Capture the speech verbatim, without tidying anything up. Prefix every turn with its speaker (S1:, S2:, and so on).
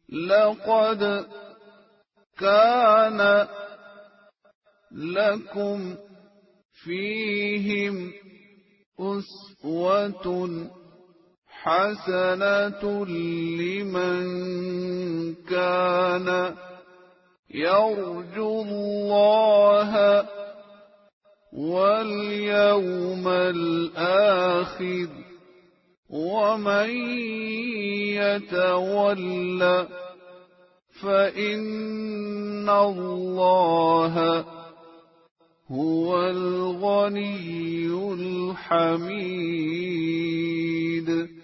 S1: لقد كان لكم فيهم أسوة حسنة لمن كان يرجو الله واليوم الآخر ومن يتول فإن الله هو الغني الحميد.